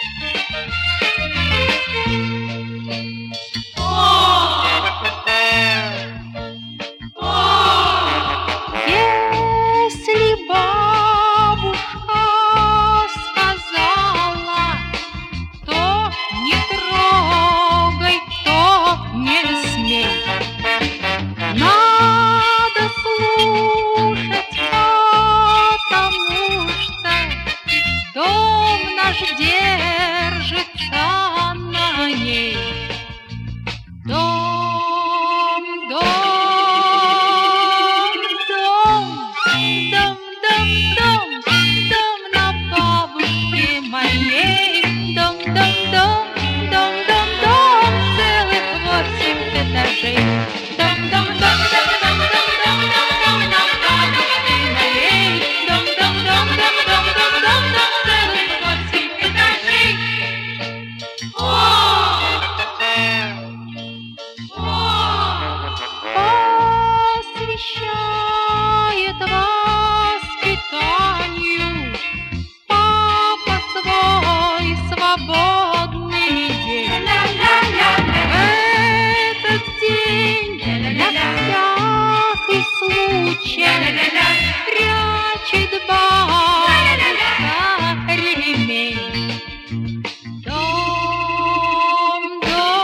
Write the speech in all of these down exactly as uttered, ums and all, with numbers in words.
Если бабушка сказала, то не трогай, то не смей. Надо слушать, потому что дом наш держится на ней. Дом, дом, дом, дом, дом, дом, дом на бабушке моей. Дом, дом, дом, дом, дом, дом, целых восемь этажей. Дом, дом, дом, дом, дом, дом, дом, дом, дом на бабушке моей. Дом, дом, дом, дом, дом, дом, дом, дом, целых восемь этажей. Посвящает воспитанию папа свой свободный день. В этот день на всякий случай прячет бабушка ремень. Дом,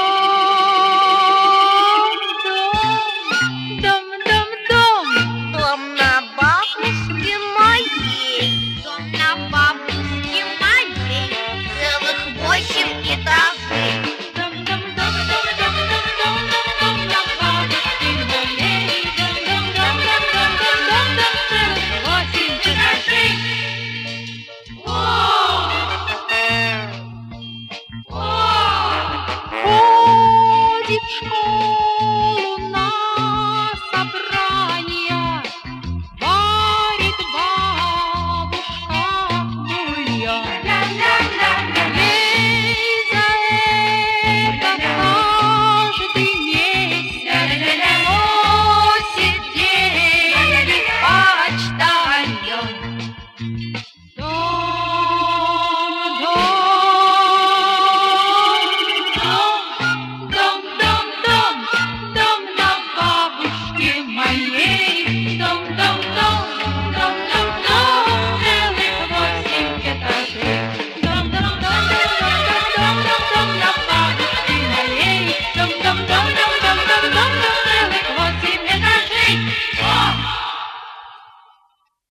дом, дом, дом, дом, Дом на бабушке моей, дом на бабушке моей, целых восемь этажей. дом, дом, дом, дом, дом, дом, дом, дом на бабушке моей. Дом, дом, дом, дом, дом, дом, дом, дом, целых восемь этажей. Ходит школа.